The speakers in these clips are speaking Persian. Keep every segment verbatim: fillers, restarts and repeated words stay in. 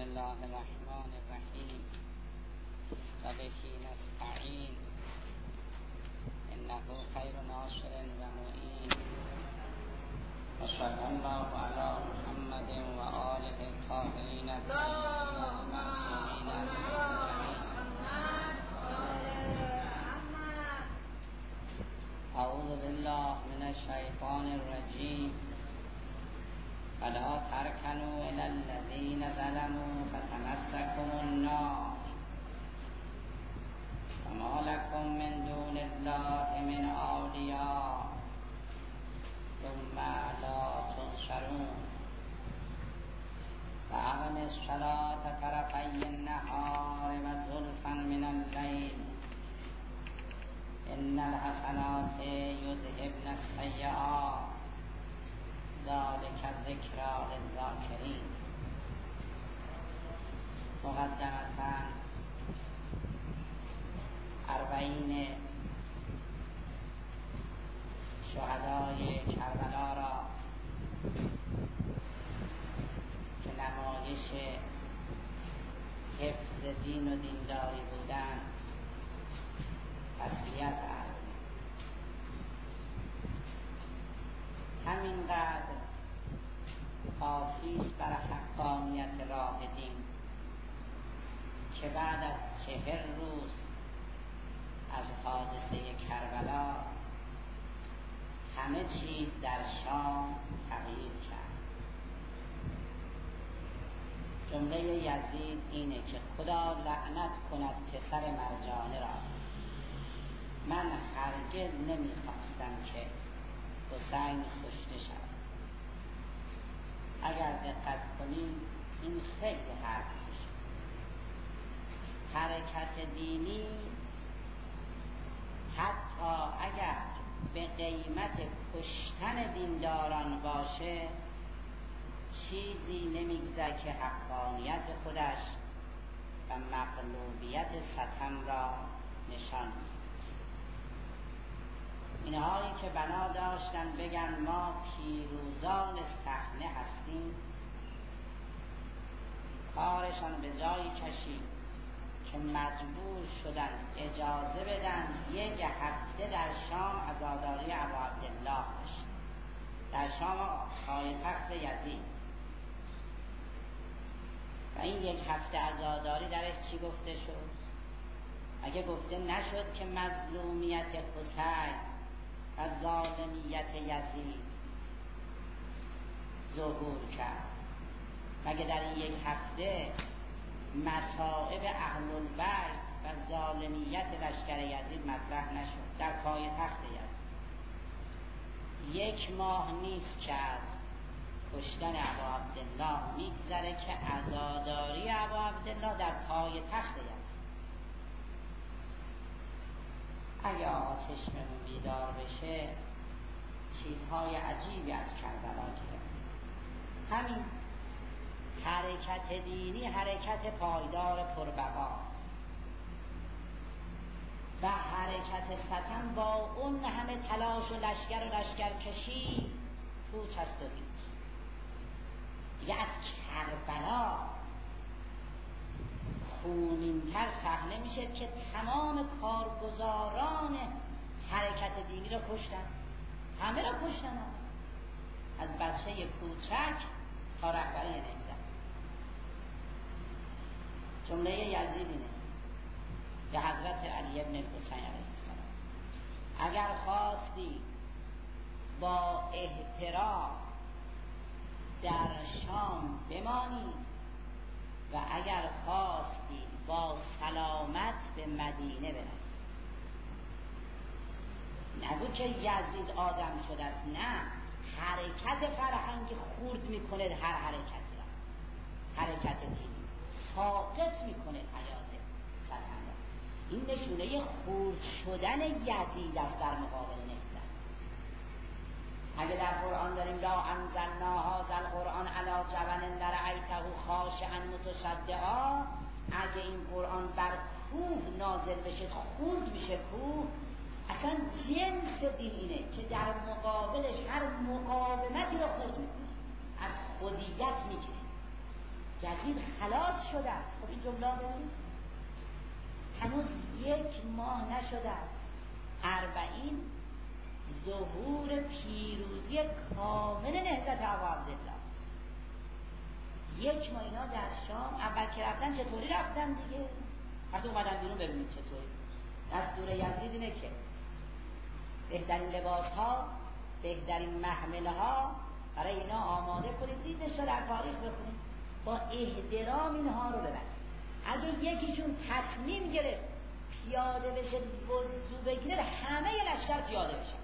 الله الرحمن الرحیم و بهی نستعین انه خیر ناصر و معین و صلی الله علی محمد و آله الطاهرین المعصومین اعوذ بالله من الشیطان الرجیم فلا ترکنوا الی الذین ظلموا فتمسکم النار وما لكم من دون الله من اولیاء ثم لا تنصرون فاقم الصلاة طرفی النهار وزلفا من الليل ان الحسنات یذهبن السیئات ذلك ذکری للذاکرین. مقدمتاً اربعین شهدای کربلا را که نمایش حفظ دین و دینداری بودن تسلیت است. همینقدر کافیست بر حقانیت راه دین که بعد از چهر روز از حادثه کربلا همه چیز در شام تغییر کرد. جمله یزید اینه که خدا لعنت کند پسر مرجانه را، من هرگز نمیخواستم که حسین کشته شد. اگر دقت کنیم این خیلی حرف میشه. حرکت دینی حتی اگر به قیمت کشتن دینداران باشه چیزی نمیگذره که حقانیت خودش و مغلوبیت ستم را نشان میده. اینهایی که بنا داشتن بگن ما پیروزان صحنه هستیم، کارشان به جایی کشید که مجبور شدن اجازه بدن یک هفته در شام عزاداری ابو عبدالله بشه، در شام پایتخت یزید. و این یک هفته عزاداری درش چی گفته شد؟ اگه گفته نشد که مظلومیت حسین و ظالمیت یزید ظهور کرد، مگه در این یک هفته مصائب اهل البیت و ظالمیت لشکر یزید مطرح نشد در پایتخت یزید؟ یک ماه نیست که از کشتن ابو عبدالله میگذره که عزاداری ابو عبدالله در پایتخت یزید. اگه آتشمون بیدار بشه چیزهای عجیبی از کربلا گرفت. همین حرکت دینی حرکت پایدار پربقا و حرکت ستم با اون همه تلاش و لشکر و لشکر کشی پوچ است و هیچ. دیگه از کربلا خونین‌تر صحنه میشه که تمام کارگزاران حرکت دینی را کشتن، همه را کشتن، از بچه کوچک تا رهبری نظام. جمله یزید اینه که حضرت علی ابن الحسین علیه السلام اگر خواستی با احترام در شام بمانی و اگر خواستی با سلامت به مدینه برسی، نگو که یزید آدم شده است، نه، حرکت فرهنگ خورد میکنه هر حرکتی را، حرکت دینی ساقط میکنه حیات فرهنگ. این نشونه خورد شدن یزید است در مقابل نهضت. اگه در قرآن داریم لا انزلنا هذا القرآن علی جبل لرأیته خاشعا متصدعا، اگه این قرآن بر کوه نازل بشه خورد بشه کوه، اصلا جنس دین اینه که در مقابلش هر مقاومتی رو خورد میکنه، از خودیت میگیره. یزید خلاص شده است. خب این جمله ببینید هنوز یک ماه نشده است اربعین ظهور پیروزی کامل نهضت ابا عبدالله. یک ماه اینا در شام اول که رفتن چطوری رفتن دیگه؟ وقتی اومدن بیرون ببینید چطوری. دستور یزید اینه که بهترین لباس ها، بهترین محمله ها برای اینا آماده کنید، ریزش رو در تاریخ بخونید، با احترام اینها رو ببرید. اگه یکیشون تصمیم گرفت پیاده بشه وضو بگیره همه لشکر پیاده بشن.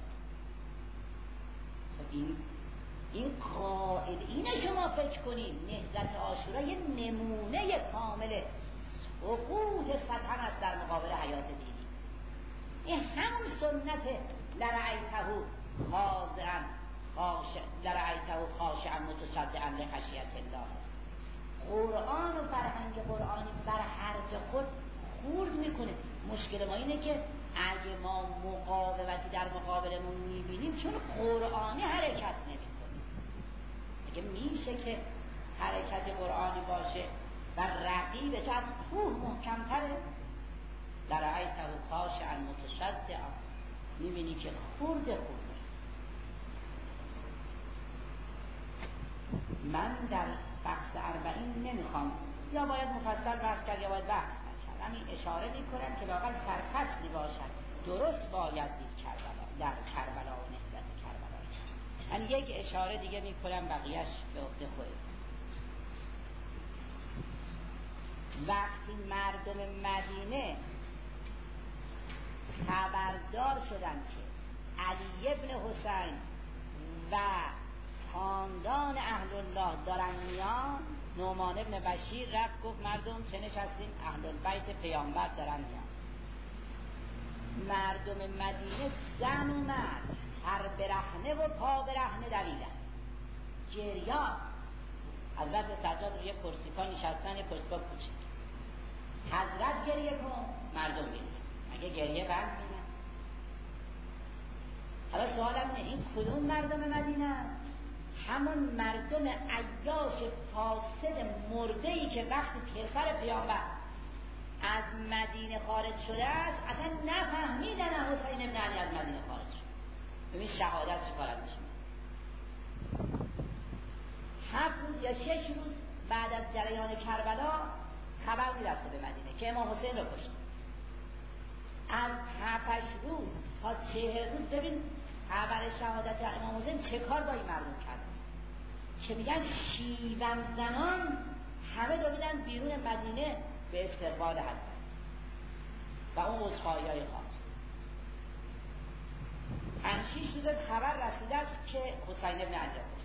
خب این این قاعده اینه. شما فکر کنید نهضت عاشورا یه نمونه کامل سقوط فتن است در مقابل حیات دینی. این همون سنت لرعیته خاضعا خاشع لرعیته خاشعا متصدعا لخشیت الله است. قرآن و فرهنگ قرآنی بر حرف خود خورد میکنه. مشکل ما اینه که اگه ما مقاومتی در مقابلمون میبینیم چون قرآنی حرکت نمیکنیم. اگه میشه که حرکت قرآنی باشه و رقیب چه از کوه محکمتره، لرعیته خاشعا متصدعا، میبینی که خورد خورده. من در بحث اربعین نمیخوام، یا باید مفصل بحث کرد یا باید بحث نکرد. همین اشاره میکنم که لااقل سرفصلی باشد. درست باید دید کربلا، در کربلا و نهضت کربلا. من یک اشاره دیگه میکنم، بقیهش به عهده خودتون. وقتی مردم مدینه خبردار شدن که علی ابن حسین و خاندان اهل الله دارن میان، نعمان ابن بشیر رفت گفت مردم چه نشستین؟ اهل البیت پیامبر دارن میان. مردم مدینه زن و مرد هر برهنه و پا برهنه دویدن، گریان. حضرت سجاد روی کرسی‌ها نشستن، کرسی‌ها کوچیک. حضرت گریه کن، مردم گریه. مگه گریه بند می‌کنن؟ حالا سوالم اینه این کدوم مردم مدینه؟ همون مردم عیاش فاسد مرده‌ای که وقتی پسر پیامبر از مدینه خارج شده است اصلا نفهمیدن حسین ابن علی از مدینه خارج شد. ببین شهادت چه کارت میشه. هفت روز یا شش روز بعد از جریان کربلا خبر میرسه به مدینه که امام حسین رو کشت. از هفتش روز تا چهر روز ببین خبر شهادت امام حسین چه کار با این مردم کردن که میگن شیون زنان همه دویدن بیرون مدینه به استقبال حضرت و اون عذرخواهی‌های خاص. پنج شش روز خبر رسیده است که حسین ابن علی کشت.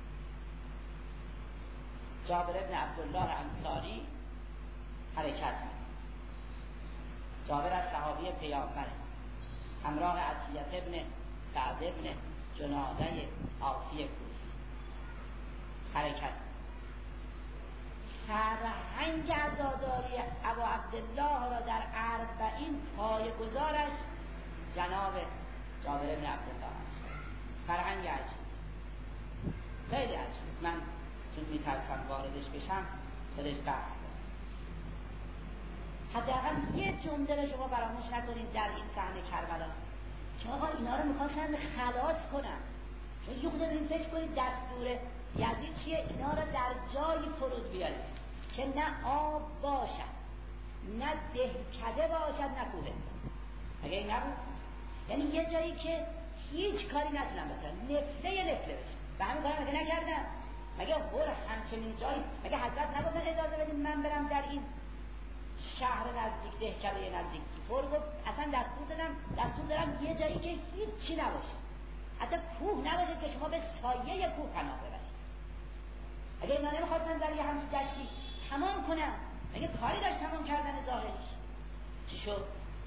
جابر ابن عبدالله انصاری حرکت کرد. جابر از صحابی پیامبر همراه عطیه ابن سعد ابن جناده عاصی کوفی حرکت. فرهنگ عزاداری ابا عبدالله را در اربعین پایه‌گذارش جناب جابر ابن عبدالله است. فرهنگ عجیب، خیلی عجیب. من چون میترسم واردش بشم خودش بحث کنم. حداقل یه جمله شما فراموش نکنید در این صحنه کربلا که آقا اینا رو میخواستن خلاص کنن. چون یه خود این فکر کنید دستور یزید چیه؟ اینا رو در جایی فرود بیارید که نه آب باشد، نه دهکده باشد، نه کوهستان. اگه این نبود یعنی یه جایی که هیچ کاری نتونن بکنن، نفله نفله بشه. و همین کار مگه نکردن؟ مگه هر همچنین جایی مگه حضرت نگفتن اجازه بدین من برم در این شهر نزدیک دهکده نزدیک فور گفت اصلا دستور دادم دستور دارم یه جایی که هیچ چی نباشه، حتی کوه نباشه که شما به سایه کوه پناه ببرید. اگه اینا نمیخواستن در یه همچین دشتی تمام کنن، مگه کاری داشت تمام کردن ظاهرش؟ چی شد؟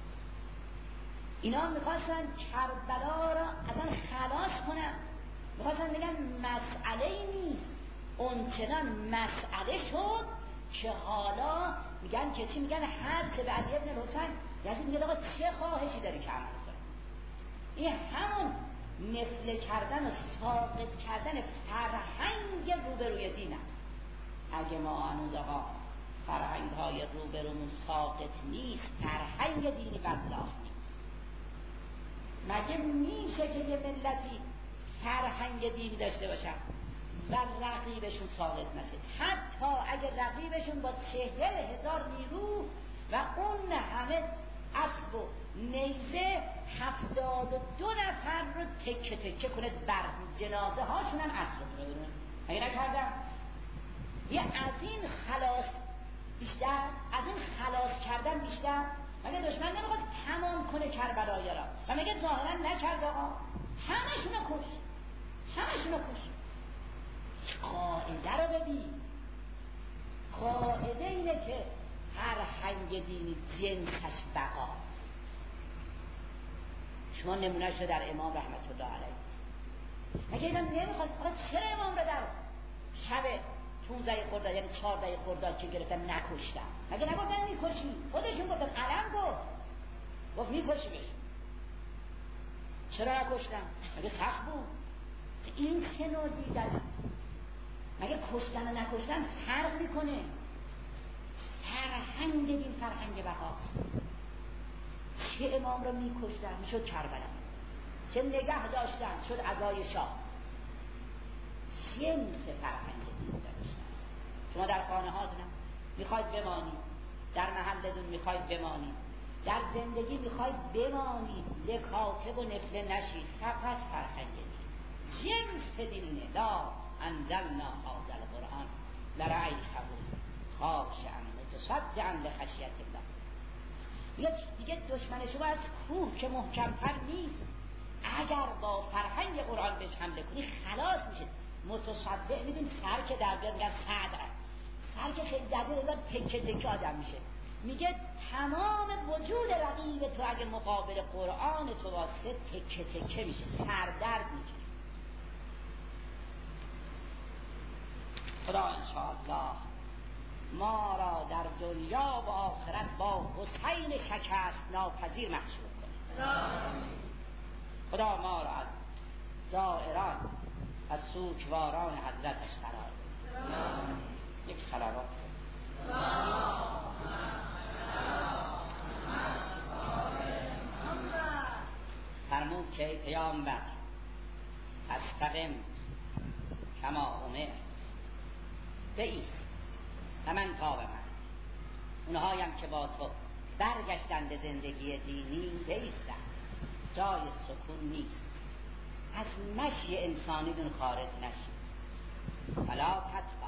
اینا میخواستن کربلا را اصلا خلاص کنن، میخواستن بگن مسئله نیست، اونچنان مسئله شد که حالا میگن که چی؟ میگن هر چه به علی ابن حسین یزید میگه آقا چه خواهشی داری که عمل کنی؟ این همون نفله کردن و ساقط کردن فرهنگ روبروی دین است. اگه ما هنوز آقا فرهنگ های روبرومون ساقط نیست، فرهنگ دینی بدلاح نیست. مگه میشه که یه ملتی فرهنگ دینی داشته باشن و رقیبشون ساقط نشه؟ حتی اگه رقیبشون با چهل هزار نیرو و اون همه اسب و نیزه هفتاد و دو نفر رو تکه تکه کنه، بر جنازه هاشون هم اسب رو برونه. مگه نکردم؟ یه از این خلاص بیشتر، از این خلاص کردن بیشتر؟ مگه دشمن نمیخواد تمام کنه کربلای را و مگه ظاهرا نکرد آقا؟ همشونو کش، همشونو کش. قاعده رو ببین، قاعده اینه که فرهنگ دینی جنسش بقا. شما نمونهش رو در امام رحمت الله علیه، مگه اینا نمیخواد؟ چرا امام رو در شب پونزده خرداد یعنی چهارده خرداد که گرفتن نکشتن؟ مگه نگفتن میکشی؟ خودشون گفتن، علم گفت گفت میکشیمش. چرا نکشتن؟ مگه سخت بود؟ این چه نوع دیدن؟ مگه کشتن و نکشتن فرق میکنه؟ فرهنگ دین فرهنگ بقاست. چه امام رو میکشتن میشد کربلا، چه نگه داشتن شد عزای شاه. جنس فرهنگ دین داشتن. شما در خانه هاتون میخواید بمانید، در محلتون میخواید بمانید، در زندگی میخواید بمانید، لکاتب و نفله نشید، فقط فرهنگ دین. جنس دینه. لا انزلنا هذا القرآن لرأیته خاشعا متصدعا لخشیة الله. دیگه دیگه دشمن شما از کوه که محکمتر نیست، اگر با فرهنگ قرآن بهش حمله کنی خلاص میشه. متصدع، میدونی سر که در بیاد میگن صدر، سر که خیلی زده دار تکه تکه آدم میشه. میگه تمام وجود رقیب تو اگه مقابل قرآن تو واسه تکه تکه میشه، سردرد میشه. خدا انشاءالله ما را در دنیا و آخرت با حسین شکست ناپذیر محشور کنه. خدا ما را از زائران، از سوگواران حضرتش قرار بده. یک صلوات فرمود که ای پیامبر استقم کما امرت، بایست و من تا به من. اونهایم که با تو برگشتن به زندگی دینی بایستن، جای سکون نیست. از مشی انسانی دون خارج نشید. فلا تطغوا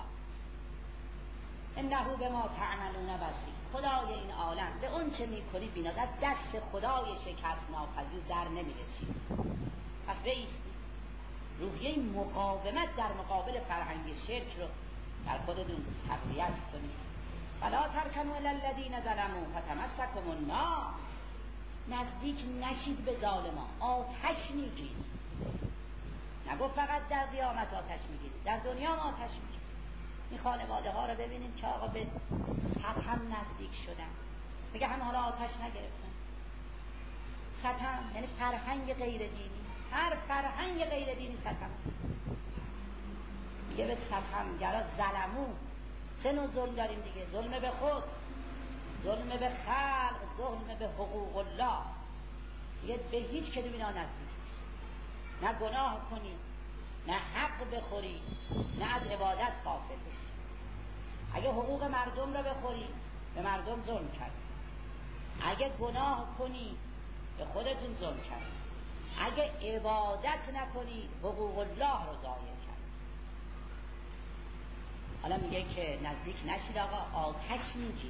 انه بما تعملون بصیر. خدای این عالم به اون چه میکنی بیناد. از دست خدای شکست ناپذیر در نمیرسید. پس بایستید، روحیه مقاومت در مقابل فرهنگ شرک رو در خودتون تقویت کنید. فلا ترکنوا الی الذین ظلموا فتمسکم النار. نزدیک نشید به ظالمان، آتش میگیرید. نگو فقط در قیامت آتش میگیرید، در دنیا هم آتش میگیرید. این خانواده ها رو ببینید که آقا به ستم نزدیک شدن، میگه هم حالا آتش نگرفتن. ستم یعنی فرهنگ غیر دینی. هر فرهنگ غیر دینی ستم است. میگه به ستمگرا ظلمو. سه نوع ظلم داریم دیگه: ظلم به خود، ظلم به خلق، ظلم به حقوق الله. میگه به هیچ کدوم اینا نزدیک نه گناه کنی، نه حق بخوری، نه از عبادت غافل بشی. اگه حقوق مردم رو بخوری به مردم ظلم کردی، اگه گناه کنی به خودتون ظلم کردی، اگه عبادت نکنی حقوق الله رو ضایع کردی. حالا میگه که نزدیک نشید آقا، آتش میگی.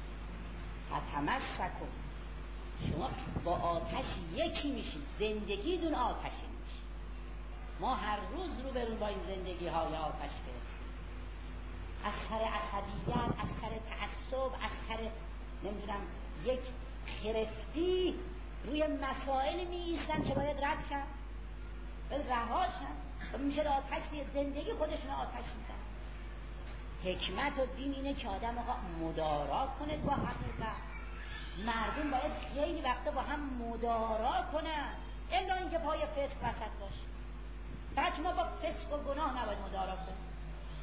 فتمسکم، شما با آتش یکی میشید، زندگی دون آتشی میشید. ما هر روز رو برون با این زندگی های آتش گرفتیم، از سر عصبیت، از سر تعصب، از سر نمیدونم یک خرفتی روی مسائل میایستن که باید رد شن، باید رهاشن. و میشه آتش دیگه، زندگی خودشون آتش میزن. حکمت و دین اینه که آدم آقا مدارا کنه با حقیقت. مردم باید خیلی وقتا با هم مدارا کنن، الا اینکه پای فسق وسط باشه. بعد ما با فسق و گناه نباید مدارا کنیم.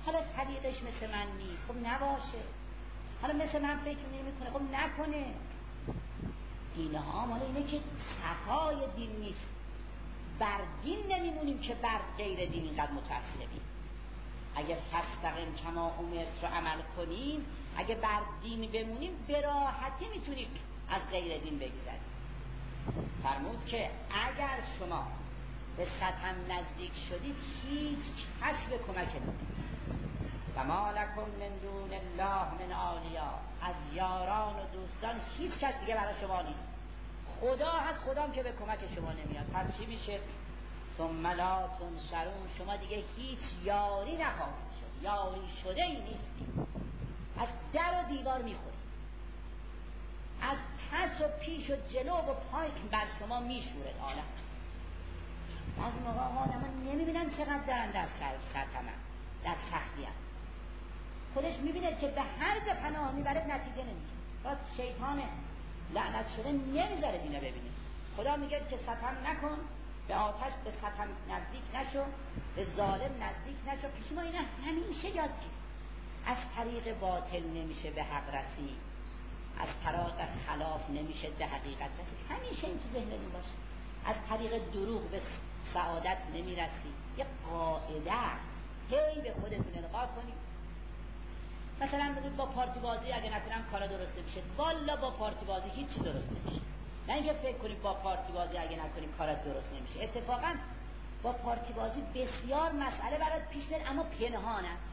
حالا طریقش مثل من نیست، خب نباشه. حالا مثل من فکر نمیکنه، خب نکنه. اینها مال اینه که صفای دین نیست. بر دین نمیمونیم که بر غیر دین اینقدر متعصبیم. اگه فاستقم کما امرت رو عمل کنیم، اگه بر دین بمونیم به راحتی میتونیم از غیر دین بگذریم. فرمود که اگر شما به ستم نزدیک شدید هیچ کس به کمک نمی‌کنه. و ما لکم من دون الله من اولیاء، از یاران و دوستان هیچ کس دیگه برای شما نیست. خدا هست، خدام که به کمک شما نمیاد. پس چی میشه؟ ثم لا تنصرون، شما دیگه هیچ یاری نخواهید شد، یاری شده ای نیستی. از در و دیوار میخورید، از پس و پیش و جلو و پای بر شما میشورد عالم. از موقع آدم نمیبینن چقدر دارن در ستمن، در سختی هم. خودش میبینه که به هر جا پناه میبرد نتیجه نمیشه. راست شیطان لعنت شده نمیذاره دینا ببینه. خدا میگه که ستم نکن، به آتش به ستم نزدیک نشو، به ظالم نزدیک نشو. پیش ما اینا همیشه یاد گیرید. از طریق باطل نمیشه به حق رسید، از طریق خلاف نمیشه به حقیقت رسید. همیشه این تو ذهنتون باشه. از طریق دروغ به سعادت نمیرسی. یه قاعده هی به خودتون القا کنید. مثلا بگید با پارتی بازی اگه نکنم کارا درست نمیشه. والا با پارتی بازی هیچ درست نمیشه. نه اینکه فکر کنید با پارتی بازی اگه نکنید کارا درست نمیشه. اتفاقا با پارتی بازی بسیار مسئله برات پیش میاد، اما پنهان است.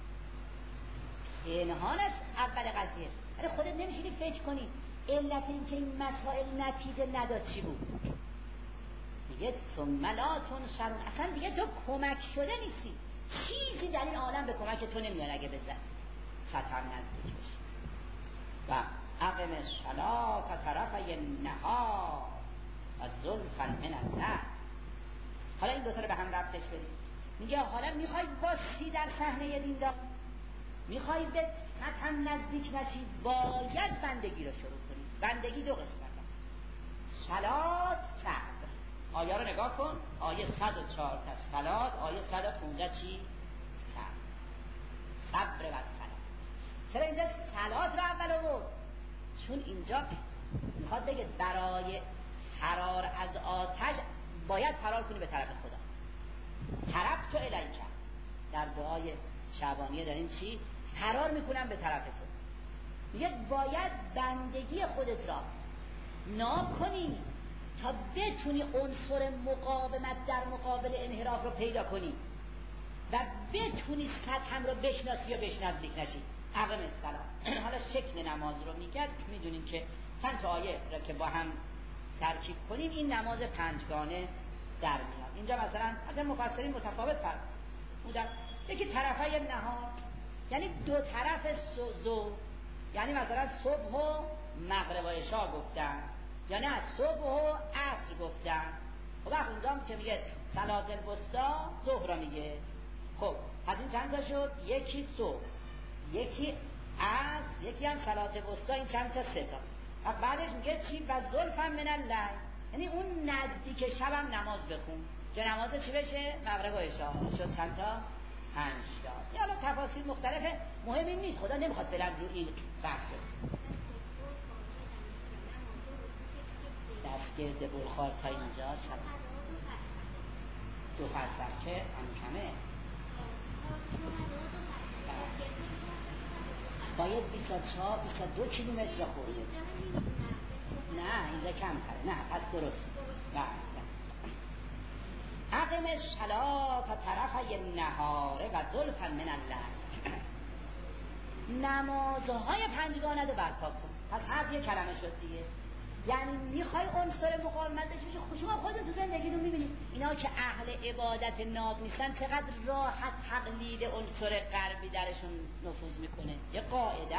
پنهان است اول قضیه. ولی خودت نمیشینی فکر کنی علت این که این مسائل نتیجه نداد چی بود. میگه ثم لا تنصرون، اصلا دیگه تو کمک شده نیستی. چیزی در این عالم به کمک تو نمیاد اگه بزن ستم نزدیک بشی. و اقم الصلاة طرفی النهار و زلفا من الليل. حالا این دوتا رو به هم ربطش بدید. میگه حالا میخوای واسی در صحنه دیندار، میخوای به ستم نزدیک نشی، باید بندگی رو شروع کنی. بندگی دو قسمت هست، صلات صبر. آیه رو نگاه کن، آیه صد و چهار تا صلات، آیه صد و پانزده چی؟ صبر. صبر و صلات. چرا اینجا صلات رو اول آورد؟ چون اینجا میخواد بگه برای فرار از آتش باید فرار کنی به طرف خدا. طرف تو الیک، در دعای شعبانیه داریم چی؟ فرار میکنم به طرف تو. میگه باید بندگی خودت را ناب کنی تا بتونی عنصر مقاومت در مقابل انحراف رو پیدا کنی و بتونی ستم رو بشناسی یا بهش نزدیک نشی. اقم الصلاة. حالا شکل نماز رو میگه، میدونیم که چند تا آیه را که با هم ترکیب کنیم این نماز پنجگانه در میاد. اینجا مثلا مثلا مفسرین متفاوت فرمودن. یکی طرفای نهار یعنی دو طرف زو، یعنی مثلا صبح و مغرب و عشاء گفتن، یعنی از صبح و عصر گفتن. خب وقت اونجا که میگه صلات الوسطی ظهر را میگه. خب پس این چند تا شد؟ یکی صبح، یکی عصر، یکی هم صلات الوسطی. این چند تا؟ سه تا. و بعدش میگه چی؟ و زلفا من اللیل، یعنی اون نزدیک شبم نماز بخون که نماز چی بشه؟ مغرب و عشاء. شد چند تا؟ پنج تا. یا حالا تفاصیل مختلفه، مهم این نیست. خدا نمیخواد فعلا رو این بحث کنه. دست گرد بلخار تا اینجا شب دو فرسخ که هم کمه باید بیست و چهار بیست و دو کیلومتر را خورده. نه اینجا کم کرده. نه پس درست. نه اقم الصلاة طرفی النهار و زلفا من الليل. نمازهای پنجگانه رو برپا کن. پس هر یک کلمه شد دیگه. یعنی میخوای عنصر مقاومت داشته باشی. شما خودتون تو زندگیتون میبینید اینا که اهل عبادت ناب نیستن چقدر راحت تقلید عنصر غربی درشون نفوذ میکنه. یه قاعده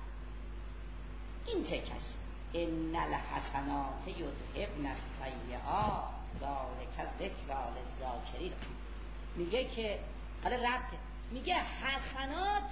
این تکش ان الحسنات یذهبن السیئات ذلک ذکری للذاکرین. میگه که حالا ربطه، میگه حسنات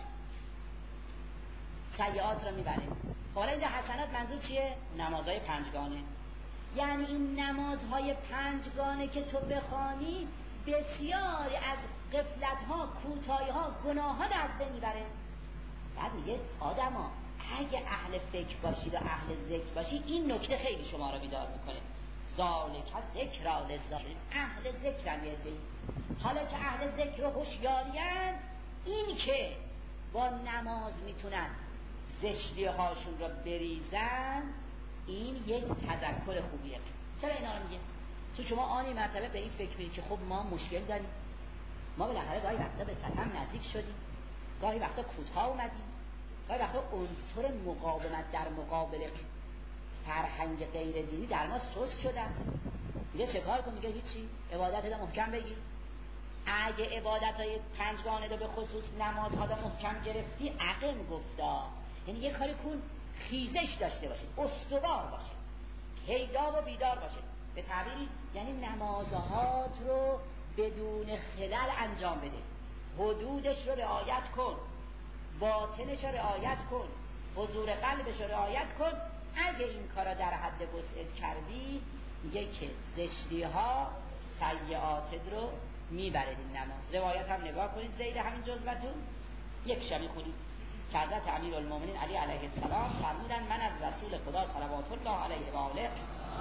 سیئات رو میبره. حالا اینجا حسنات منظور چیه؟ نمازهای پنجگانه. یعنی این نمازهای پنجگانه که تو بخوانی بسیاری از غفلت ها، کوتاهی ها، گناه ها از بین میبره. بعد میگه آدما اگه اهل فکر باشید و اهل ذکر باشید این نکته خیلی شما رو بیدار میکنه. ذالک ذکری للذاکرین، اهل ذکرن. حالا که اهل ذکر و هوشیارین، این که با نماز میتونن زشتی هاشون رو بریزن، این یک تذکر خوبیه. چرا اینا رو میگه؟ چون شما آنی مرتبه به این فکر میکنید که خب ما مشکل داریم، ما بالاخره گاهی وقتا به سطح نزدیک شدیم، گاهی وقتا کوتاه اومدیم، گاهی وقتا عنصر مقاومت در مقابل فرهنگ غیر دینی در ما سست شده است. میگه چه کار کن؟ میگه هیچی، عبادت رو محکم بگیر. اگه عبادت‌های پنجگانه رو به خصوص نمازها رو محکم گرفتی، عقل گفتا، یعنی یه کاری کن خیزش داشته باشه، استوار باشه، پیدا و بیدار باشه. به تعبیری یعنی نمازهات رو بدون خلل انجام بده، حدودش رو رعایت کن، باطنش رو رعایت کن، حضور قلبش رو رعایت کن. اگه این کارا در حد وسعت کردی، میگه که زشتی ها سیئاتت رو میبرید این نماز. روایت هم نگاه کنید، زید همین جزوتون یک شمی خونید که حضرت امیرالمومنین علی علیه السلام فرمودن من از رسول خدا صلوات الله علیه و آله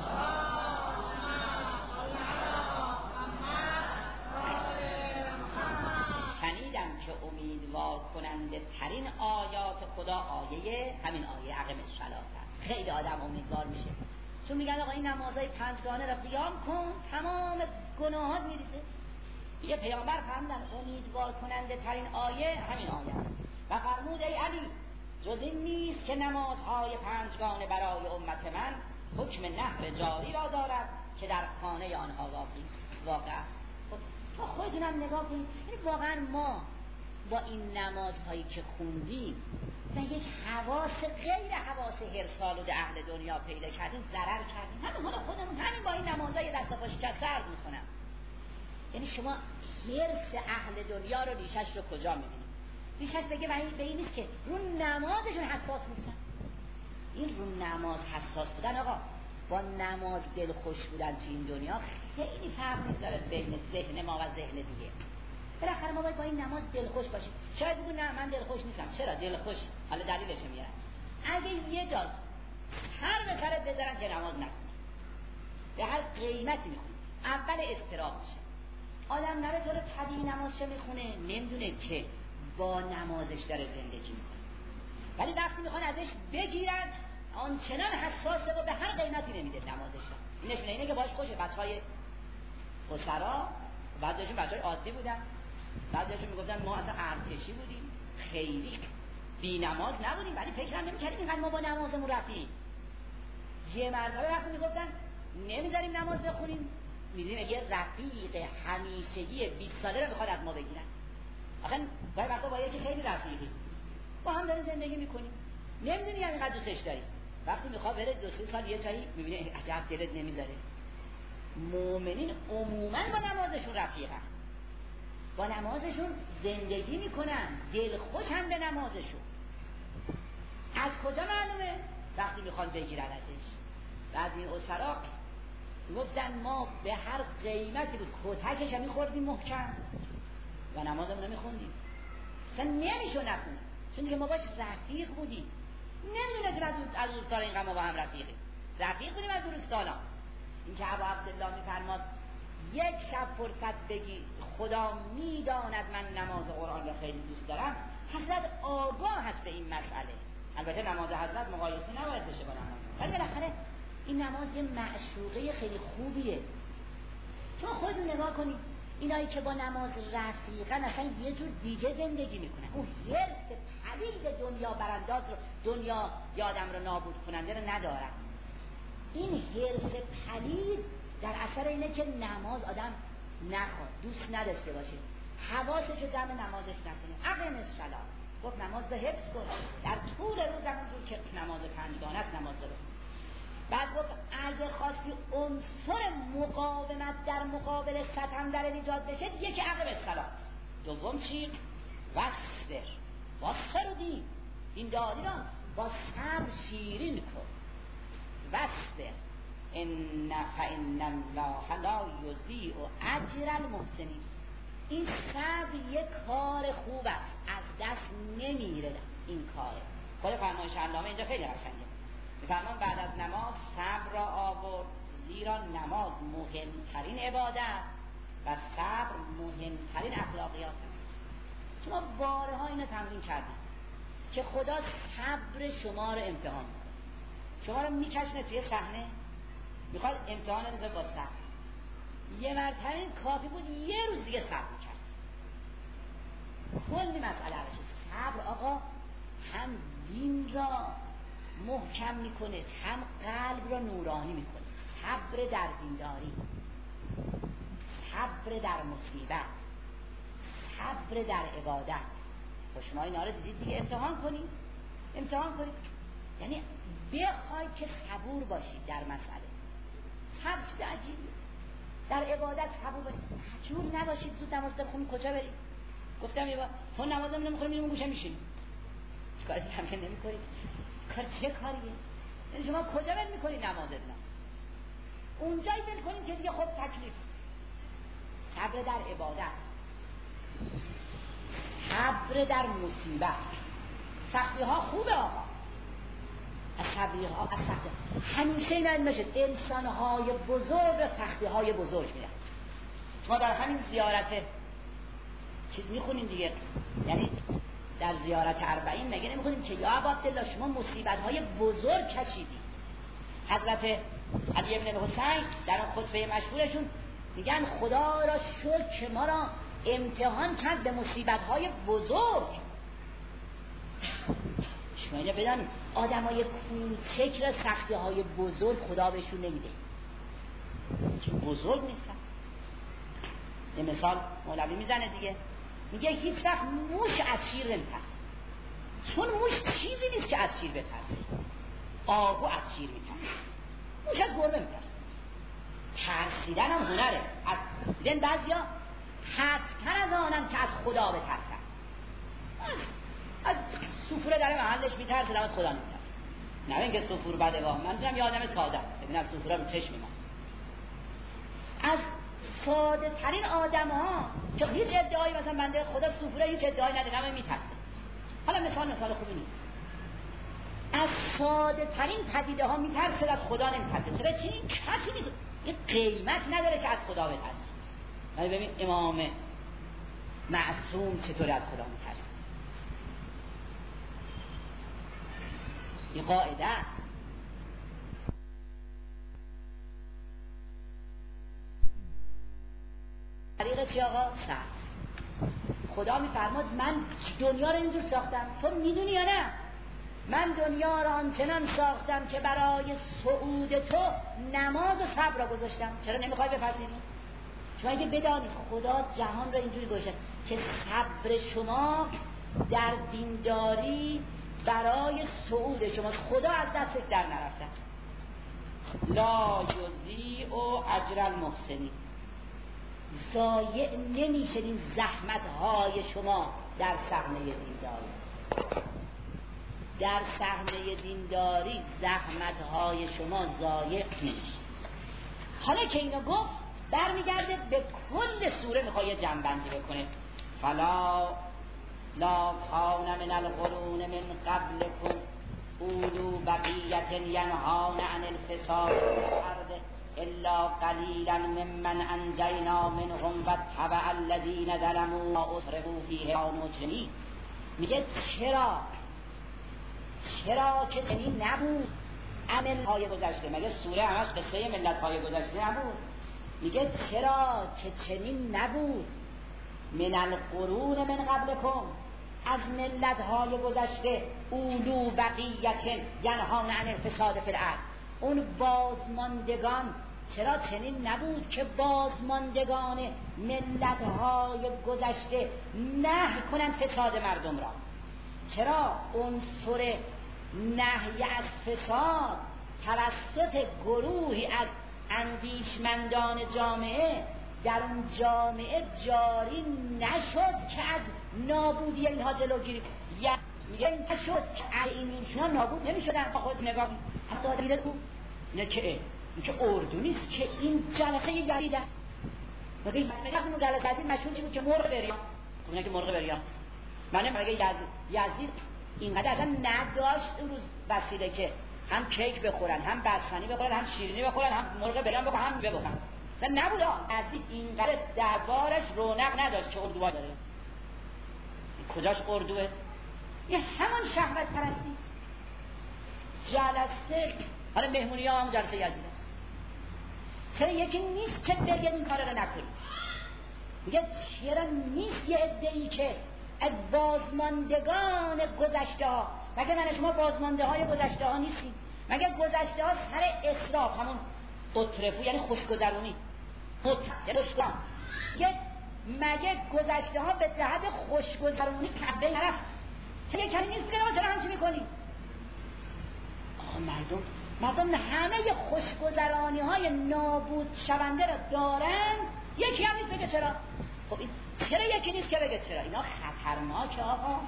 شنیدم که امیدوار کننده ترین آیات خدا آیه همین آیه اقم الصلاة است. خیلی آدم امیدوار میشه، چون میگن آقا این نمازهای پنجگانه را قیام کن تمام گناهات میریزه. یه پیامبر فرمودن امیدوار کننده ترین آیه همین آیه و فرمود ای علی جز این نیست که نمازهای پنجگانه برای امت من حکم نهر جاری را دارد که در خانه آنها واقع است. خب خودتونم نگاه کنید، یعنی واقعا ما با این نمازهایی که خوندیم و یک حواس غیر حواس هرسالود اهل دنیا پیدا کردیم ضرر کردیم. همین حالا خودمون همین با این نمازهای دست پا شکسته عرض میکنم. یعنی شما هرس اهل دنیا رو ریشش رو کجا میبینید؟ ریشش بگه به این نیست که رو نمازشون حساس نیستن. این رو نماز حساس بودن آقا با نماز دل خوش بودن تو این دنیا خیلی فرق میذاره بین ذهن ما و ذهن دیگه. بالاخره ما باید با این نماز دل خوش باشیم. شاید بگو نه من دل خوش نیستم. چرا دل خوش؟ حالا دلیلش میارم. اگه یه جا هر به سرت بذارن که نماز نخونی، به هر قیمتی میخونی، اول استراحت میشه. آدم نره طور طبیعی نمازش میخونه، نمیدونه که با نمازش داره زندگی میکنه. ولی وقتی میخوان ازش بگیرن آنچنان حساسه و به هر قیمتی نمیده نمازش را. این نشونه اینه که باش خوشه. بچهای اسرا بعضیشون بچهای عادی بودن، بعضیشون میگفتن ما اصلا ارتشی بودیم، خیلی بی نماز نبودیم، ولی فکر هم نمی‌کردیم اینقدر ما با نمازمون رفیقیم. یه مرتبه وقتی میگفتن نمیذاریم نماز بخونیم، می‌دونیم یه رفیق همیشگی بیست ساله رو میخواد از ما بگیرن. آخه گاهی وقتا با یکی خیلی رفیقی با هم داریم زندگی میکنیم، نمیدونی اینقدر دوستش داری، وقتی میخواد بره دو سه سال یه جایی میبینه عجب دلت نمیذاره. مؤمنین عموما با نمازشون رفیقن، با نمازشون زندگی میکنن، دل خوشن به نمازشون. از کجا معلومه؟ وقتی میخوان بگیرن ازش. بعد این اسرا گفتن ما به هر قیمتی بود کتکش هم میخوردیم محکم و نمازمون رو میخوندیم، اصلا نمیشو نخونیم، چون دیگه ما باش رفیق بودیم. نمیدونه که از روزگار اینقدر ما با هم رفیقیم، رفیق بودیم از روزگارا. این که ابا عبدالله میفرماد یک شب فرصت بگی خدا میداند من نماز قرآن رو خیلی دوست دارم، حضرت آگاه هست به این مسئله. البته نماز حضرت مقایسه نباید بشه با نماز، ولی بالاخره این نماز یه معشوقه خیلی خوبیه. شما خودتون نگاه کنید، اینایی که با نماز رفیقن اصلا یه جور دیگه زندگی میکنن. اون حرص پلید دنیا برانداز رو، دنیا یادم رو نابود کننده رو ندارن. این حرص پلید در اثر اینه که نماز آدم نخواد، دوست نداشته باشه، حواسش رو جمع نمازش نکنه. اقم الصلاة گفت نماز رو حفظ کن در طول روز، همونجور که نماز پنجگانه است نماز رو. بعد گفت اگه خواستی عنصر مقاومت در مقابل ستم در ایجاد بشه، یکی اقم الصلاة، دوم چی؟ وصبر، وصبر دی این داری را با صبر شیرین کن. وصبر ان فان الله لا یضیع اجر المحسنین. این صبر یک کار خوب است، از دست نمیره این کاره. خود فرمایش علامه اینجا خیلی قشنگه، میفرمان بعد از نماز صبر را آورد، زیرا نماز مهمترین عبادت و صبر مهمترین اخلاقیات است. شما بارها اینو تمرین کردید که خدا صبر شما رو امتحان کنه، شما رو میکشنه توی صحنه، میخواد امتحان رو با صبر. یه مرتبه این کافی بود یه روز دیگه صبر میکرد، کلی مسئله عرشه. صبر آقا هم دین را محکم میکنه، هم قلب را نورانی میکنه. صبر در دینداری، صبر در مصیبت، صبر در عبادت. خب شما اینا رو دیدید دیگه، امتحان کنید، امتحان کنید. یعنی بخواید که صبور باشید در مسئله. صبر چیز عجیبیه. در عبادت صبور باشید، مجبور نباشید زود نماز بخونید کجا برید. گفتم یه بار تو نماز نمیخونید میریم گوشه میشینید، چیکار هم نمیکنید؟ کار چه کاریه؟ یعنی شما کجا ول میکنید نمازتون؟ اونجایی ول کنید که دیگه خب تکلیف. صبر در عبادت، صبر در مصیبت. سختی ها خوبه آقا، از صبری ها، از سختی همیشه این باشد. انسان های بزرگ سختی های بزرگ میرن. شما در همین زیارت چیز میخونیم دیگه، یعنی در زیارت اربعین نگه نمیخونیم که یا ابا عبدالله شما مصیبت های بزرگ کشیدی. حضرت علی ابن الحسین در اون خطبه مشهورشون میگن خدا را شکر که ما را امتحان کرد به مصیبت های بزرگ. شما اینو بدانید آدم های کوچک را سختی های بزرگ خدا بهشون نمیده، چون بزرگ نیستن. یه مثال مولوی میزنه دیگه، میگه هیچ وقت موش از شیر نمیترسه، چون موش چیزی نیست که از شیر بترسه. آهو از شیر میترسه، موش از گربه میترسه. ترسیدن هم هنره. از دیدن بعضیا هستن از آنم که از خدا بترسن. از سفره در محلش میترسه، از خدا نمیترسه. نه اینکه سفور بده واه، منظورم یه آدم ساده است، ببینم سفره رو چشم ما. از ساده ترین آدم ها که هیچ ادعایی، مثلا بنده خدا سفره هیچ ادعایی نداره، همه میترسه. حالا مثال مثال خوبی نیست. از ساده ترین پدیده ها میترسه، از خدا نمیترسه. چرا؟ چی؟ کسی نیست، یه قیمت نداره که از خدا بترسه. ولی ببین امام معصوم چطور از خدا میترسه. این قاعده است. طریق چی آقا؟ صبر. خدا میفرماد من دنیا رو اینجور ساختم، تو میدونی یا نه؟ من دنیا رو آنچنان ساختم که برای صعود تو نماز و صبر را گذاشتم. چرا نمیخوای بپذیری؟ شما اگه بدانی خدا جهان را اینجوری گذاشته که صبر شما در دینداری برای صعود شما، خدا از دستش در نرفتن. لا یضیع اجر المحسنین، ضایع نمیشه این زحمت های شما در صحنه دینداری. در صحنه دینداری زحمت های شما ضایع نمیشه. حالا که اینو گفت برمیگرده به کل سوره، میخواد یه جنبندی بکنه. فلا لا کان من القرون من قبلکم اولو بقیت ینهون عن الفساد فی الارض الا قلیلا ممن انجینا منهم واتبع الذین ظلموا و اسرفوا فیه مجرمین. میگه چرا چرا که چنین نبود عمل های گذشته؟ مگه سوره همش قصه ملت های گذشته نبود؟ میگه چرا که چنین نبود من القرون من قبلکم، از ملت های گذشته، اولو بقیت ینهون عن الفساد فی الارض، اون بازماندگان. چرا چنین نبود که بازماندگان ملت های گذشته نهی کنند فساد مردم را؟ چرا عنصر نهی از فساد توسط گروهی از اندیشمندان جامعه در اون جامعه جاری نشد که از نابودی اینها جلوگیری؟ یا میگه این نشد که این اینها نابود نمیشدن؟ خود نگاه حتی دیده او نه که این که اردو نیست که این جلسه جدید است. میگه وقتی مجلساتی مشهور چی بود که مرغ بریان، اون که مرغ بریان معنی میگه یزید یزید اینقدر اصلا نداشت اون روز وسیله که هم کیک بخورن، هم بستنی بخورن، هم شیرینی بخورن، هم مرغ بریان بخورن، هم بخورن. اصلا نبود یزید اینقدر دربارش رونق نداشت که اردوها داره. کجاش اردوه؟ یه همون شهوت پرستی جلسه. حالا مهمونی ها هم جلسه یزید است. چرا یکی نیست که بگه این کار رو نکنی؟ میگه چرا نیست یه عده‌ای که از بازماندگان گذشته ها، مگه من شما بازمانده های گذشته ها نیستیم؟ مگه گذشته ها سر اسراف همون اطرفو یعنی خوشگذرونی اطرف یعنی خوشگذرون، مگه گذشته ها به جهت خوشگذرونی کبه طرف چه یک کمی نیست که چرا همچی میکنی؟ آه مردم مردم همه خوشگذرانی های نابود شونده را دارن، یکی هم نیست بگه چرا. خب این چرا یکی نیست که بگه چرا؟ اینا خطرناکه آقا.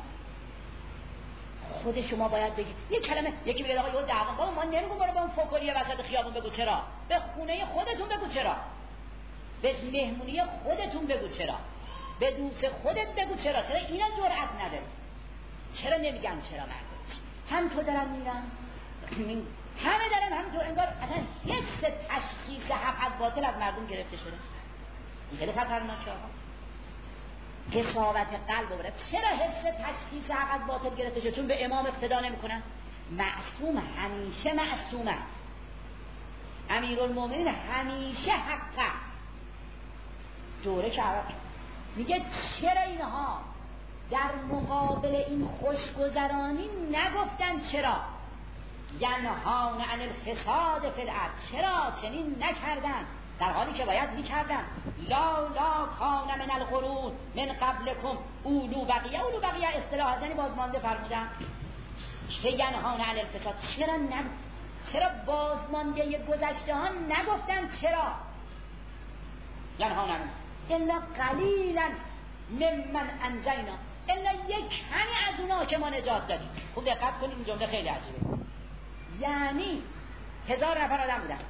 خود شما باید بگید یه کلمه، یکی میگه آقا یه دعوا بابا ما نمیگم برو با اون فکریه وسط خیابون بگو چرا، به خونه خودتون بگو چرا، به مهمونی خودتون بگو چرا، به دوست خودت بگو چرا. چرا اینا جرأت نداره؟ چرا نمیگن چرا مردم؟ هم تو دارن میرن همه دارن همینطور، انگار اصلا حس تشخیص حق از باطل از مردم گرفته شده. این خیلی خطرناکه آقا. قساوت قلب بوده. چرا حس تشخیص حق از باطل گرفته شده؟ چون به امام اقتدا نمیکنن. معصوم همیشه معصومه، امیرالمومنین همیشه حقه. دوره که عرب میگه چرا اینها در مقابل این خوشگذرانی نگفتن چرا؟ ینهون عن الفساد فی الارض، چرا چنین نکردن در حالی که باید میکردن؟ لا لا کان من القرون من قبلکم اولو بقیه. اولو بقیه اصطلاح یعنی بازمانده فرمودن. چه ینهون عن الفساد؟ چرا نگ... چرا بازمانده گذشته ها نگفتن چرا؟ ینهون عن الا قلیلا ممن انجینا، الا یک کمی از اونا که ما نجات دادیم. خوب دقت کنید این جمله خیلی عجیبه. یعنی هزار نفر آدم بودن،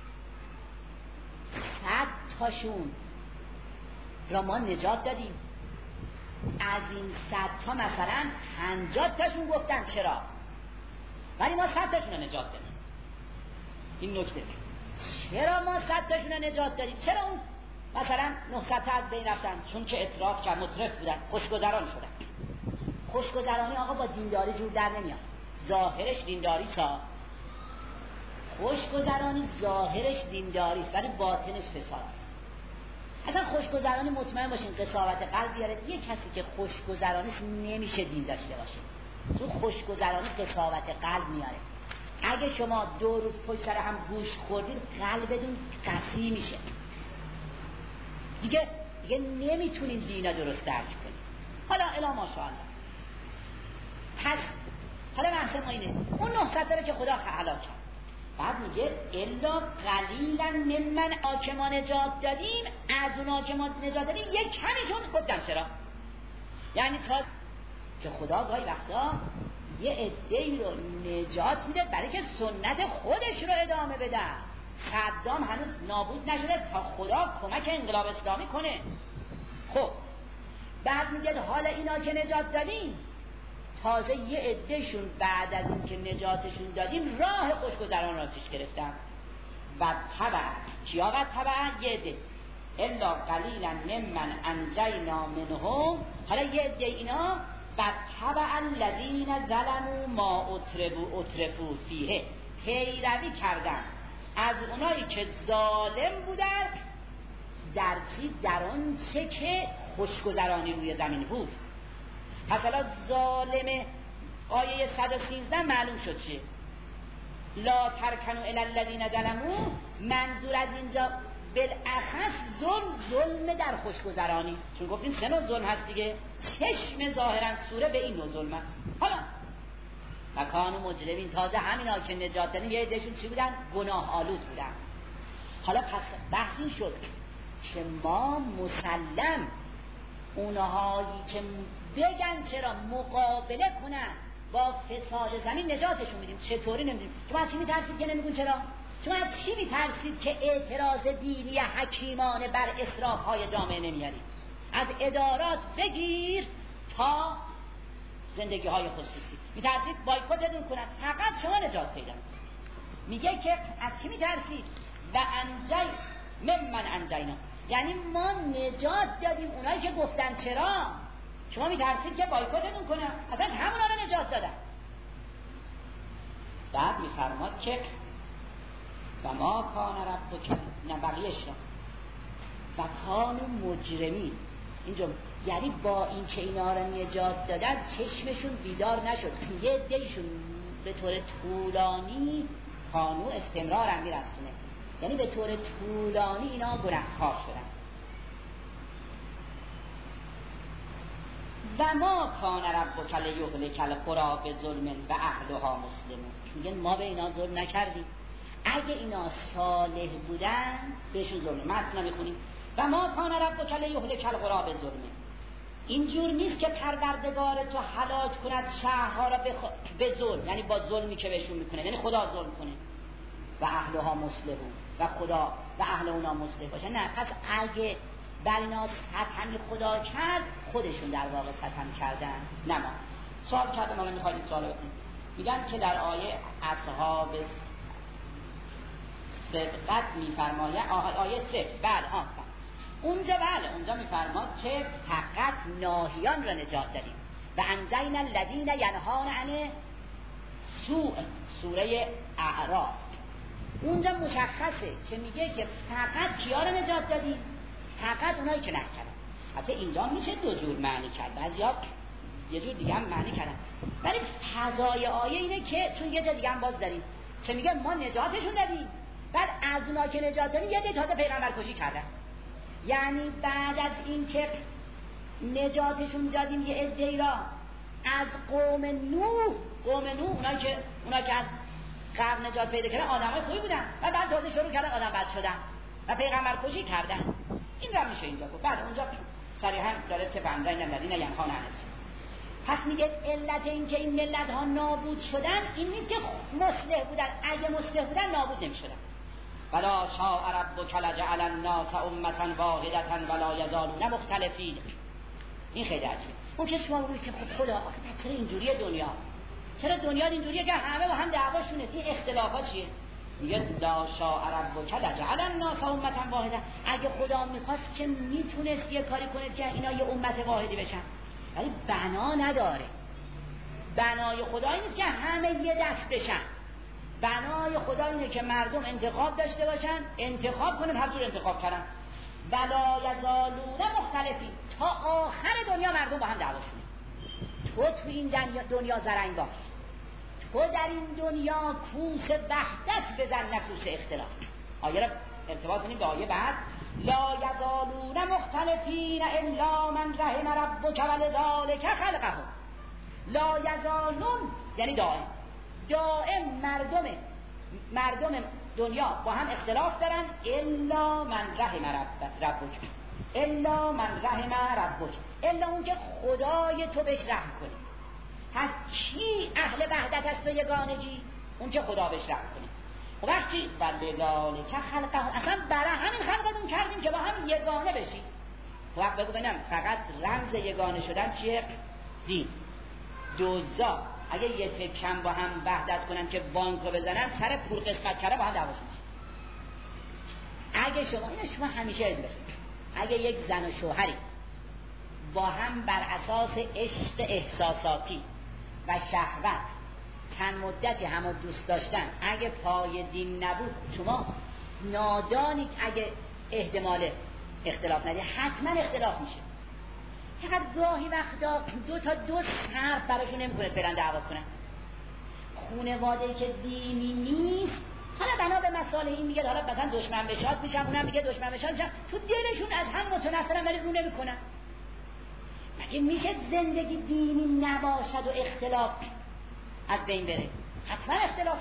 صد تاشون را ما نجات دادیم. از این صد تا مثلا پنجاه تاشون گفتن چرا، ولی ما صد تاشون را نجات دادیم. این نکته چرا ما صد تاشون را نجات دادیم؟ چرا اون مثلا نهصد تا از بین رفتن؟ چون که اطراف که مطرف بودن، خوشگذران شدن. خوشگذرانی آقا با دینداری جور در نمیاد. ظاهرش دینداری سا، خوشگذرانی ظاهرش دینداری است ولی باطنش فساد. اصلا خوشگذرانی مطمئن باشین قساوت قلب بیاره. یه کسی که خوشگذرانی نمیشه دین داشته باشه، تو خوشگذرانی قساوت قلب میاره. اگه شما دو روز پشت سر هم گوش خوردید قلبتون قسی میشه، دیگه دیگه نمیتونین دینا درست درک کنید. حالا الا ماشاءالله. پس حالا بحث ما اینه اون نهصد تا رو که خدا هلاک کرد، بعد میگه الا قلیلا ممن آکما نجات دادیم، از اون که ما نجات دادیم یک کمیشون گفتم چرا. یعنی تا که خدا گاهی وقتا یه عده‌ای رو نجات میده برای که سنت خودش رو ادامه بده. صدام هنوز نابود نشده تا خدا کمک انقلاب اسلامی کنه. خب بعد میگه حالا اینا که نجات دادیم تازه یه عدهشون بعد از این که نجاتشون دادیم راه خوشگذران را پیش گرفتن. و تبع کیا؟ و تبع یه عده الا قلیلا ممن انجینا منهم. حالا یه عده اینا و تبع الذین ظلموا ما اترفوا اترفوا فیه، پیروی کردن از اونایی که ظالم بودن در چی؟ در اون چه که خوشگذرانی روی زمین بود. مثلا ظالم آیه صد و سیزده معلوم شد چیه؟ لا ترکنوا الی الذین ظلموا، منظور از اینجا بالاخص ظلم ظلم در خوشگذرانی، چون گفتیم سه نوع ظلم هست دیگه. چشم ظاهرا سوره به این نوع ظلم هست. حالا مکان مجرمین، تازه همینا که نجات دادیم یه عدهشون چی بودن؟ گناه آلود بودن. حالا پس بحثی شد که ما مسلم اونهایی که بگن چرا مقابله کنن با فساد زمین نجاتشون میدیم. چطوری نمیدیم؟ تو از چی میترسید که نمیگون چرا؟ شما از چی میترسید که اعتراض دینی حکیمانه بر اسراف های جامعه نمیارید؟ از ادارات بگیر تا زندگی های خصوصی میترسید بایکوتتون کنن، فقط شما نجات پیدا کنید. میگه که از چی میترسید؟ و انجی ممن انجینا، یعنی ما نجات دادیم اونایی که گفتن چرا شما میترسید که بایکوتتون کنن، اصلا همونا رو نجات دادن. بعد میفرماد که و ما کان ربک، نه بقیهش و کانوا مجرمین. اینجا یعنی با این که اینا رو نجات دادن چشمشون بیدار نشد، یه عده‌شون به طور طولانی کانو استمرار هم میرسونه، یعنی به طور طولانی اینا گناهکار شدن. و ما کان ربک لیهلک القری بظلم و اهلها مسلمون. میگن ما به اینا ظلم نکردیم، اگه اینا صالح بودن بهشون ظلم. متن میخونیم و ما کان ربک لیهلک القری بظلم. اینجور نیست که پروردگار تو هلاک کند شهرها را به ظلم، یعنی با ظلمی که بهشون میکنه، یعنی خدا ظلم کنه. و اهلها مسلمون، و خدا و اهل اونا مسلم باشه. نه، پس اگه بر اینا ستمی خدا کرد، خودشون در واقع ستم کردن، نه ما. سوال کردن، حالا میخواید سوال بکنیم. میگن که در آیه اصحاب سبقت میفرمایه، آیه سه بله ها اونجا بله اونجا میفرماد که فقط ناهیان را نجات دادیم و انجینا الذین ینهون عن سوء، سوره اعراف. اونجا مشخصه که میگه که فقط کیا را نجات دادیم؟ فقط اونایی که نکردن. حتی اینجا میشه دو جور معنی کرد، بعضیا یه جور دیگه هم معنی کردن، ولی فضای آیه اینه که چون یه جا دیگه هم باز داریم که میگه ما نجاتشون دادیم، بعد از اونا که نجات دادیم یه دی تازه پیغمبر کشی کردن. یعنی بعد از این که نجاتشون دادیم یه عده‌ای را از قوم نوح، قوم نوح اونایی که اونایی که از قبل نجات پیدا کردن آدمای خوبی بودن و بعد تازه شروع کردن آدم بد شدن و پیغمبر کشی کردن. این را میشه اینجا گفت. بعد اونجا صریحا داره که فهمدن الذین ینهون عن السوء. پس میگه علت این که این ملت ها نابود شدن این نیست که مصلح بودن، اگه مصلح بودن نابود نمیشدن. ولا شاء ربک لجعل الناس امة واحدة ولا یزالون مختلفین. این خیلی عجیبه. اون که شما بگید که خب خدا آخه چرا اینجوریه دنیا؟ چرا دنیا اینجوریه که همه با هم دعواشونه؟ این اختلافات چیه؟ میگه لا شاء ربک لجعل الناس امة واحدة. اگه خدا میخواست که میتونست یه کاری کنه که اینا یه امت واحدی بشن، ولی بنا نداره. بنای خدا این نیست که همه یه دست بشن. بنای خدا اینه که مردم انتخاب داشته باشن، انتخاب کنن، هر جور انتخاب کردن. ولا یزالون مختلفین، تا آخر دنیا مردم با هم دعواشونه. تو تو این دنیا, دنیا زرنگ باش، تو در این دنیا کوس وحدت بزن نه کوس اختلاف. آیه را ارتباط کنید به آیه بعد. لا یزالون مختلفین الا من رحم ربک ولذلک خلقهم. لا یزالون یعنی دائم، دائم مردم مردم دنیا با هم اختلاف دارن. الا من رحم ربک، الا من رحم ربک، الا اون که خدای تو بهش رحم کنه. پس کی اهل وحدت است و یگانگی؟ اون که خدا بهش رحم کنه. و وقتی ولذلک خلقهم، اصلا برای همین خلقمون کردیم که با هم یگانه بشیم. وقت بگو ببینم فقط رمز یگانه شدن چیه؟ دین. دوزا اگه یه تکم با هم وحدت کنن که بانک رو بزنن، سر پول قسمت کرده با هم دعواش میشه. اگه شما اینو شما همیشه یاد باشید، اگه یک زن و شوهری با هم بر اساس عشق احساساتی و شهوت چند مدتی همو دوست داشتن، اگه پای دین نبود، شما نادانید اگه احتمال اختلاف ندید، حتما اختلاف میشه. فقط گاهی وقتا دو تا دو حرف براشون نمیکنه برن دعوا کنن. خانواده‌ای که دینی نیست، حالا بنا به مسائل این میگه حالا مثلا دشمن بشات میشن، اونم میگه دشمن بشات میشن، تو دلشون از هم متنفرن ولی رو نمیکنن. مگه میشه زندگی دینی نباشد و اختلاف از بین بره؟ حتما اختلاف.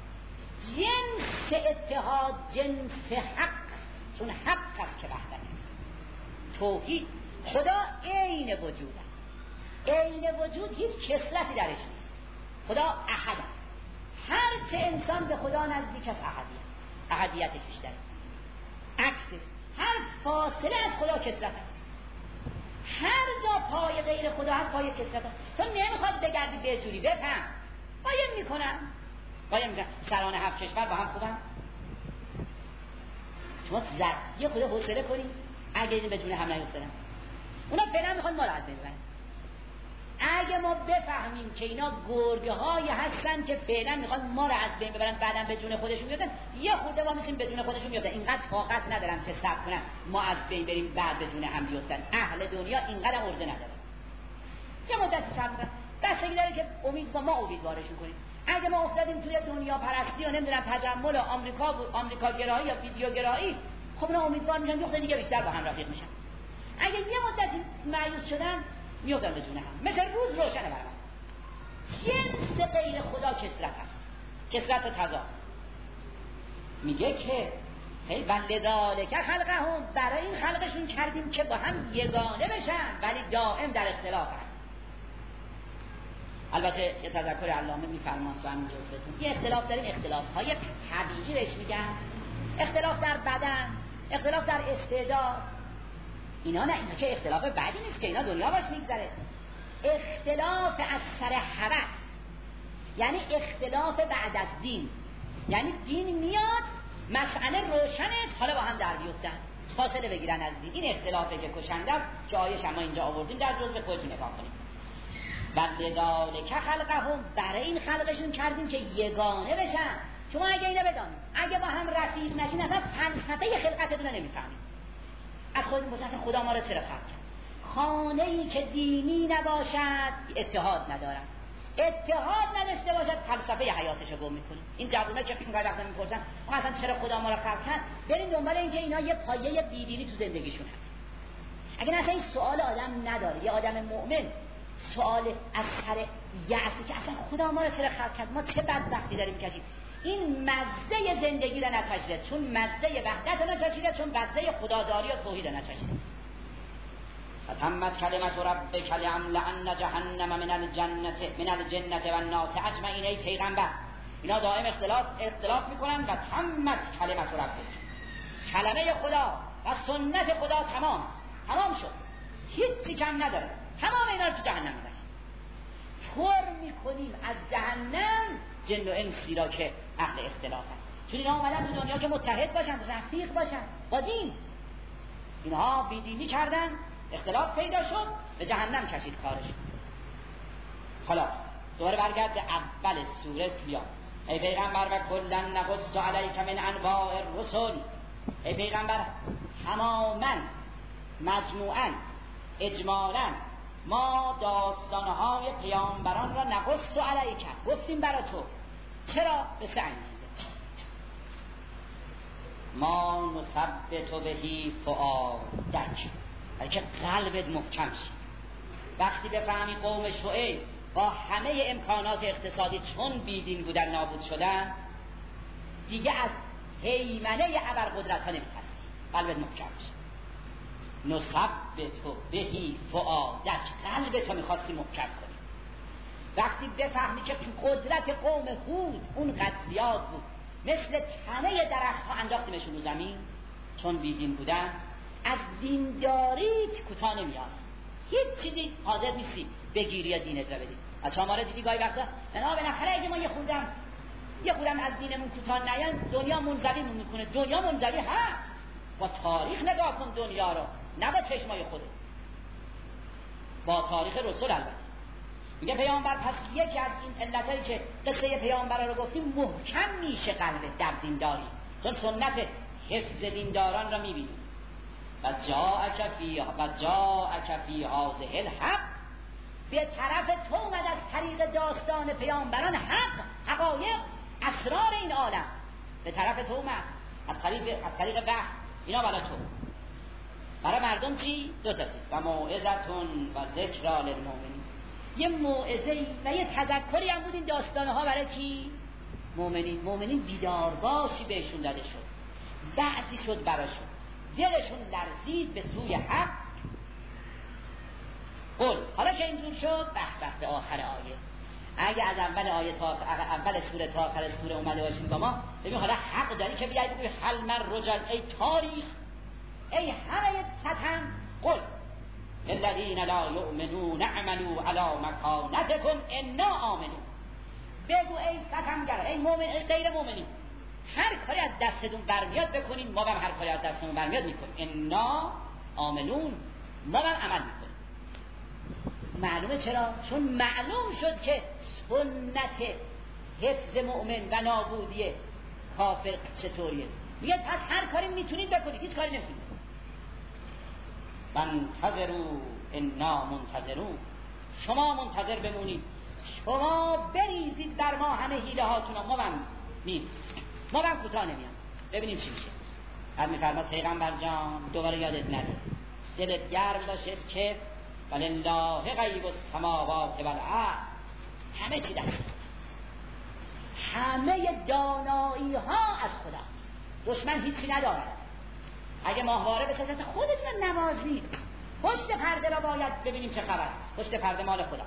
جنس اتحاد جنس حق، چون حق است که وحدت توحید خدا عین وجود است. عین وجود هیچ کسرتی درش نیست. خدا احد است. هر چه انسان به خدا نزدیک است احدی است. احدیتش بیشتره، عکسش. هر فاصله از خدا کثرت است. هر جا پای غیر خدا هست پای کثرت است. تو نمیخواد بگردی به جوری بفهم. قایم میکنم قایم میکنم سران هفت کشور با هم خوبن. شما زدی خدا حوصله کنید اگه این به جون هم نیفتادن. اونا فعلا میخوان ما رو از بین ببرن. اگه ما بفهمیم که اینا گرگه های هستن که فعلا میخوان ما رو از بین ببرن بعدم به جون خودشون بیفتن، یه خورده ما میشیم به جون خودشون بیفتن. اینقدر طاقت ندارن که صبر کنن ما از بین بریم بعد به جون هم بیفتن. اهل دنیا اینقدر عرضه ندارن. یه مدتی صبر کنن. بستگی داره که امید با ما امیدوارشون کنیم. اگه ما افتادیم توی دنیا پرستی و نمیدونم تجمل آمریکا و آمریکا گرایی یا ویدیو گرایی، خب اونا امیدوار میشن یه دیگه بیشتر با هم رفیق میشن. اگه یه مدتی مایوس شدن میافتن به جون هم. مثل روز روشنه برام. جنس غیر خدا کثرت است، کثرت تضاد. میگه که هی ولذالک خلقهم، برای این خلقشون کردیم که با هم یگانه بشن ولی دائم در اختلاف هست. البته یه تذکر علامه میفرمان تو همین جزوتون یه اختلاف داریم، اختلاف های طبیعی بهش میگن، اختلاف در بدن، اختلاف در استعداد. اینا نه، اینا که اختلاف بدی نیست که اینا دنیا باش میگذره. اختلاف از سر هوس، یعنی اختلاف بعد از دین. یعنی دین میاد مسئله روشن است، حالا با هم در بیفتن فاصله بگیرن از دین. این اختلافه که کشنده است که آیه شما اینجا آوردیم در جزء خودتون نگاه کنید. ولذالک خلقهم، برای این خلقشون کردیم که یگانه بشن. شما اگه اینو بدانید اگه با هم رفیق نشین اصلا فلسفه خلقتتون رو نمیفهمید. از خودتون بپرسید خدا ما رو چرا خلق کرد؟ خانه ای که دینی نباشد اتحاد ندارد، اتحاد نداشته باشد فلسفه حیاتش رو گم میکنه. این جوونا که اینقدر وقتا میپرسن اصلا چرا خدا ما رو خلق کرد، برین دنبال اینکه اینا یه پایه بیدینی تو زندگیشون هست. اگه اصلا این سوال آدم نداره، یه آدم مؤمن سوال از سر یأسی که اصلا خدا ما رو چرا خلق کرد، ما چه بدبختی داریم میکشیم، این مزه زندگی رو نچشیده، چون مزه وحدت رو نچشیده، چون مزه خداداری و توحید رو نچشیده. فتمت کلمت ربک لأملأن جهنم من الجنة من الجنة والناس اجمعین. ای پیغمبر، اینا دائم اختلاف اختلاف میکنن و تمت کلمت ربک، کلمه خدا و سنت خدا تمام تمام شد، هیچی کم نداره، تمام اینا رو تو جهنم می‌ذاریم. پر میکنیم از جهنم جن و انسی را که اهل اختلاف هست. چون اینا اومدن تو دنیا که متحد باشن، رفیق باشن با دین. اینها بیدینی کردن، اختلاف پیدا شد، به جهنم کشید کارش. خلاص دوباره برگرد به اول سوره بیا. ای پیغمبر و کلن نقص علیک من انواع الرسل. ای پیغمبر تماما مجموعاً اجمالاً ما داستانهای پیامبران را نقص علیک گفتیم برای تو. چرا؟ به سعی ما نثبت بهی فؤادک، برای که قلبت محکم شد. وقتی بفهمی قوم شعیب با همه امکانات اقتصادی چون بیدین بودن نابود شدن، دیگه از هیمنه ابرقدرت ها نمی‌ترسی، قلبت محکم شد. نثبت بهی فؤادک، قلبت می‌خواستی محکم کنی. وقتی بفهمی که قدرت قوم هود اونقدر زیاد بود، مثل تنه درخت ها انداختیمشون رو زمین چون بیدین بودن، از دینداریت کوتاه نمیاد، هیچ چیزی حاضر نیستی بگیری یا دینت را بدی. از شما را دیدی گاهی وقتا نه بالاخره اگه ما یه خوردم یه خوردم از دینمون کوتاه نیان دنیا منزوی میکنه. دنیا منزوی هست، با تاریخ نگاه کن دنیا رو، نه با چشمای خودت، با تاریخ رسول. البته میگه پیامبر پس یکی از این علتایی که قصه پیامبرا رو گفتیم محکم میشه قلبت در دینداری، چون سنت حفظ دینداران را میبینی. و جاءک فی و جاءک فی هذه الحق، به طرف تو اومد از طریق داستان پیامبران حق، حقایق، اسرار این عالم به طرف تو اومد از طریق از طریق وحی. اینا برای تو، برای مردم چی؟ دو تا چیز، و موعظتون و ذکر للمؤمنین. یه موعظه‌ای و یه تذکری هم بود این داستان‌ها برای کی؟ مؤمنین. مؤمنین بیدار باشی بهشون داده شد، بعضی شد براشون، دلشون لرزید به سوی حق. قل، حالا که اینجور شد به به آخر آیه، اگه از اول آیه تا اول سوره تا آخر سوره اومده باشین با ما، ببین حالا حق داری که بیاید بگید حل من رجل، ای تاریخ، ای همه ستم، قل الذین لا یؤمنون اعملوا علی مکانتکم انا آمنون. بگو ای ستمگر، ای مؤمن، ای غیر مؤمنین، هر کاری از دستتون برمیاد بکنین، ما هم هر کاری از دستمون برمیاد میکنیم. انا آمنون، ما هم عمل میکنیم. معلومه چرا؟ چون معلوم شد که سنت حفظ مؤمن و نابودی کافر چطوریه. میگه پس هر کاری میتونید بکنید، هیچ کاری نمیتونید. منتظروا انا منتظرون، شما منتظر بمونید، شما بریزید در ما همه حیله هاتون، ما هم نیست، ما هم کوتاه نمیام. ببینیم چی میشه. بعد میفرماد پیغمبر جان دوباره یادت نده، دلت گرم باشه که ولله غیب السماوات والارض، همه چی دست، همه دانایی ها از خداست، دشمن هیچی نداره. اگه ماهواره به سطح خودتون نوازید، پشت پرده را باید ببینیم چه خبر. پشت پرده مال خدا.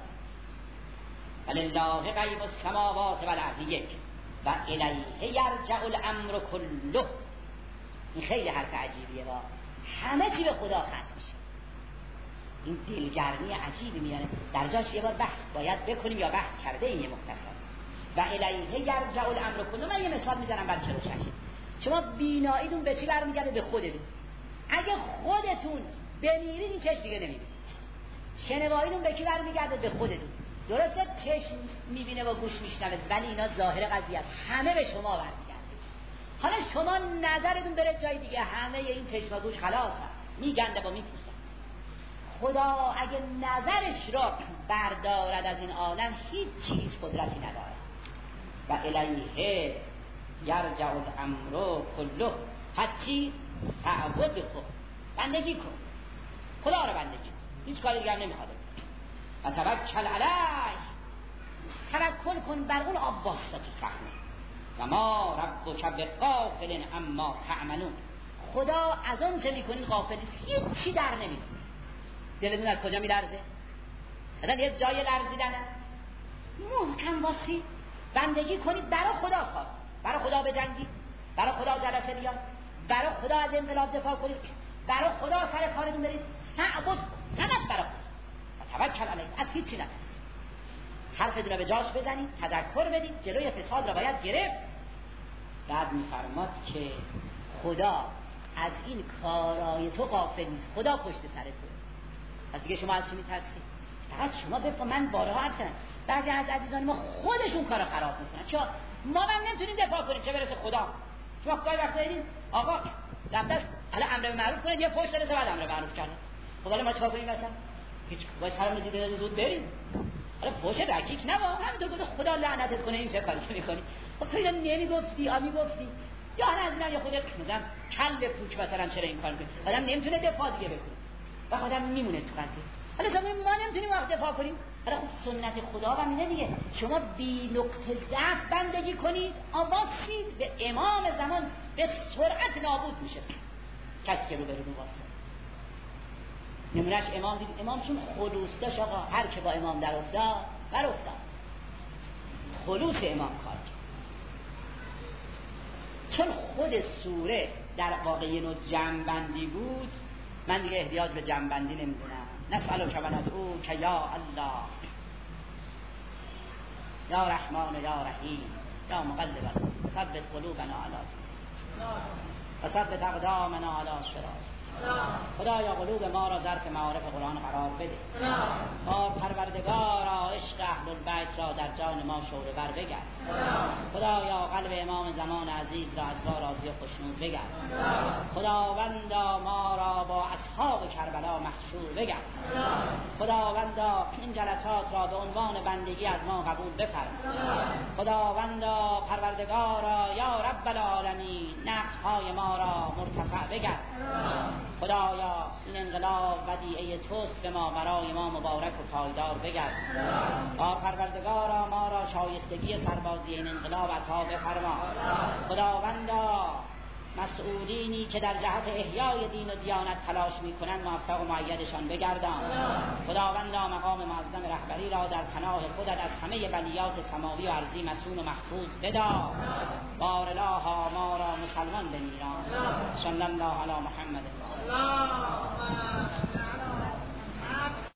ولله غیب السماوات والارض یک و الیه یرجع الامر کله. این خیلی حرف عجیبیه با همه چی به خدا ختم میشه. این دلگرمی عجیبی میاره. در جاش یه بار بحث باید بکنیم یا بحث کرده این مختصر. و الیه یرجع الامر کله. من یه مثال میزنم برای روشنش. شما بیناییتون به چی برمیگرده؟ به خودتون. اگه خودتون بمیرید این چشم دیگه نمیبینید. شنواییتون به کی برمیگرده؟ به خودتون. درسته چشم میبینه و گوش میشنوه، ولی اینا ظاهر قضیه است، همه به شما برمیگرده. حالا شما نظرتون بره جای دیگه، همه این چشم و گوش خلاص میگنده و میپوسن. خدا اگه نظرش را بردارد از این عالم، هیچ هیچ قدرتی نداره. و الیه یرجع الامر کله. حتی تعبد بکن، بندگی کن، خدا را بندگی کن، هیچ کاری دیگه هم نمیخواد. و توکل علیه، توکل کن بر اون آب واسطه تو صحنه. و ما ربک بغافل عما تعملون، خدا از اون چه میکنین غافل نیست، هیچی در نمیده. دلتون از کجا میلرزه؟ مثلا یه جای لرزیدن، محکم واسی بندگی کنید، برای خدا کار، برای خدا بجنگید، برای خدا جلسه بیاد، برای خدا از انقلاب دفاع کنید، برای خدا سر کارتون برید، تعبد فقط برای خدا. توکل علیه، از هیچی نترسید. حرفتون رو به جاش بزنید، تذکر بدید، جلوی فساد را باید گرفت. بعد میفرماد که خدا از این کارای تو غافل نیست، خدا پشت سر تو. پس دیگه شما از چی میترسید؟ فقط شما بفهم. من بارها عرض کردم بعضی از عزیزان ما خودشون کارو خراب میکنن، چون ما هم نمیتونیم دفاع کنیم، چه برسه خدا. شما گاهی وقتا دیدین آقا رفتش حالا امر به معروف کنه، یه فحش داره، بعد امر به معروف کرد. خب حالا ما چیکار کنیم مثلا؟ هیچ وای سلام دیده زود بریم. حالا فحش رکیک نبا، همینطور گفت خدا لعنتت کنه، این چه کاری میکنی؟ خب تو اینو نمیگفتی، آ میگفتی. یا نه از اینا یه خودت مثلا کل پوچ مثلا چرا این کار میکنی؟ آدم نمیتونه دفاع دیگه بکنه. و آدم میمونه تو قضیه. حالا شما ما نمیتونیم وقت دفاع کنیم. حالا خب سنت خدا هم اینه دیگه، شما بی نقطه ضعف بندگی کنید، آواسید به امام زمان به سرعت نابود میشه کسی که رو برو واسه. نمونهش امام دید، امام چون خلوص داشت آقا، هر که با امام در افتاد بر افتاد، خلوص امام کار کرد. چون خود سوره در واقع یه نوع جمع‌بندی بود، من دیگه احتیاج به جمع‌بندی نمیدونم. نسألک و ندعوک یا الله یا رحمان یا رحیم یا مقلب ثبت قلوبنا علی و ثبت اقدامنا علی صراط. خدایا قلوب ما را ظرف معارف قرآن قرار بده. ما پروردگارا عشق اهل البیت را در جان ما شعله ور بگرد. خدایا قلب امام زمان عزیز را از ما راضی و خوشنود بگرد. خداوندا ما را با اصحاب کربلا محشور بگرد. خداوندا این جلسات را به عنوان بندگی از ما قبول بفرما. خداوندا پروردگارا یا رب العالمین نقص‌های ما را مرتفع بگرد. خدایا این انقلاب ودیعه توست به ما، برای ما مبارک و پایدار بگرد. با پروردگارا ما را شایستگی سربازی این انقلاب عطا بفرما. خداوندا مسئولینی که در جهت احیای دین و دیانت تلاش میکنند موفق و مؤیدشان بگردان. خداوندا مقام معظم رهبری را در پناه خودت از همه بلیات سماوی و ارضی مسون و محفوظ بدار. بار الله ما را مسلمان بمیران. صلی الله علی محمد.